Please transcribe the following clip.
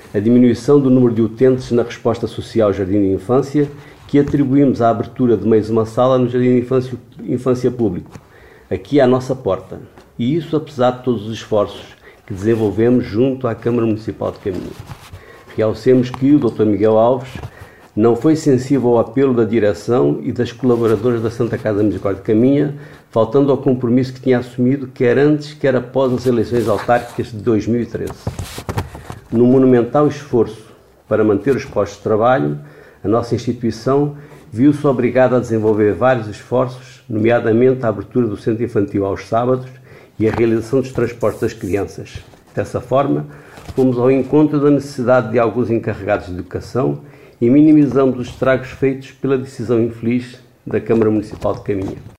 a diminuição do número de utentes na resposta social Jardim de Infância, que atribuímos à abertura de mais uma sala no Jardim de Infância Público, aqui à nossa porta. E isso apesar de todos os esforços que desenvolvemos junto à Câmara Municipal de Caminha. Realcemos que o Dr. Miguel Alves não foi sensível ao apelo da direção e das colaboradoras da Santa Casa Misericórdia de Caminha, faltando ao compromisso que tinha assumido, quer antes, quer após as eleições autárquicas de 2013. No monumental esforço para manter os postos de trabalho, a nossa instituição viu-se obrigada a desenvolver vários esforços, nomeadamente a abertura do centro infantil aos sábados e a realização dos transportes das crianças. Dessa forma, fomos ao encontro da necessidade de alguns encarregados de educação e minimizamos os estragos feitos pela decisão infeliz da Câmara Municipal de Caminha.